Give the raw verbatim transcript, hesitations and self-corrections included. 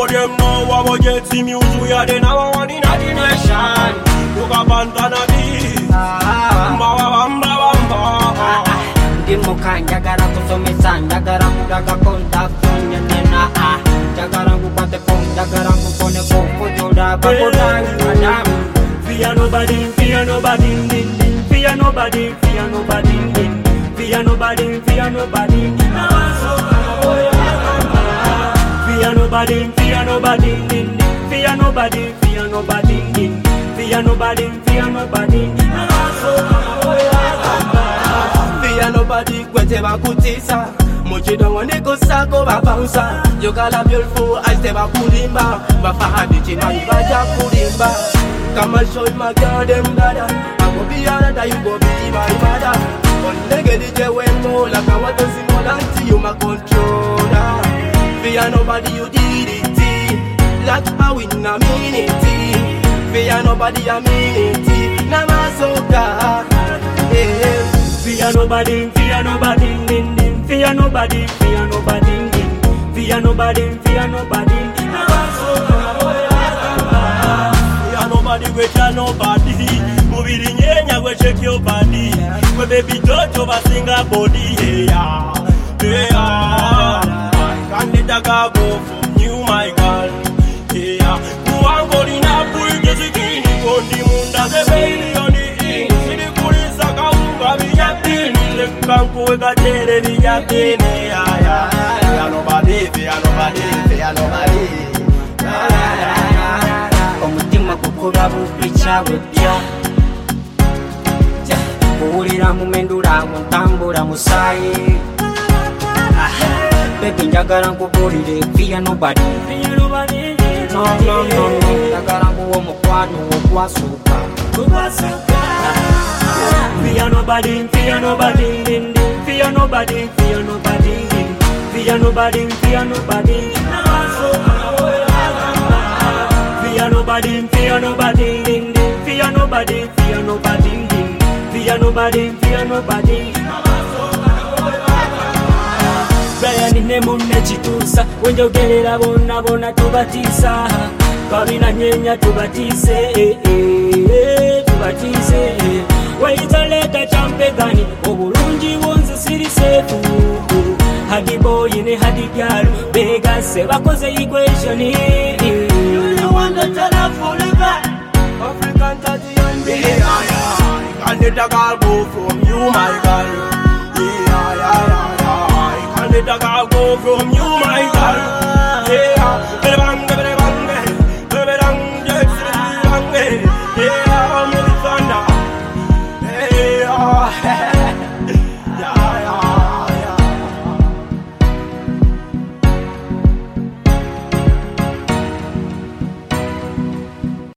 But them know what we get the music. We are the number one in the nation. Look up and turn a beat. Ndimuka njagala kusomesa njagala kulaga contact nyena ah njagala kukwate po njagala kukone ko kujoda bakoda madam fear nobody fear nobody fear nobody fear nobody fear nobody fear nobody fear nobody fear nobody fear nobody fear nobody fear nobody fear nobody fear nobody kwete bakutisa muchido waneko sako babounsa you got a beautiful eyes te bakulimba bafahadi chimani baja kulimba come and show my girl them dada I go be another you go be my mother on nigga D J wemo like I want to see more until you my controller fear nobody you did it like how we na minute fear nobody I mean it na masoka eh fear nobody, fear nobody, din din. Fear nobody, fear nobody, din. Fear nobody, fear nobody. Fear nobody, we fear nobody. Movie the nyenya, we check your body. We baby touch over single body. Yeah, yeah. Can't let a girl go from you, my girl. Yeah, who want go in a pool, just a kid. On the moon, that's a baby on the in. See the police are coming. Kanku weka tere vya tene ya ya fear nobody fear nobody fear nobody omutima kukuba bupicha butya kuwulira mumendula muntambula musayi baby njagala nkubulire fear nobody fear nobody no no no njagala nkuwa omukwano ogwasooka fear nobody, fear nobody, din din. Fear nobody, fear nobody, din. Fear nobody, fear nobody. Fear nobody, fear nobody, din din. Fear nobody, fear nobody, din. Fear nobody, fear nobody. Brian ne munne chitusa, wenjogerera bonna bonna tubatisa. Kabina nyenya tubatise, eh eh tubatise. Waitaleta champegani obulungi bonze siri sefu hadi boy ne hadi girl bega se bakoze equation I want to tell her forever African touchy and yeah, can't let a girl go from you my girl yeah, yeah, yeah, yeah. Can't let a girl go from you my girl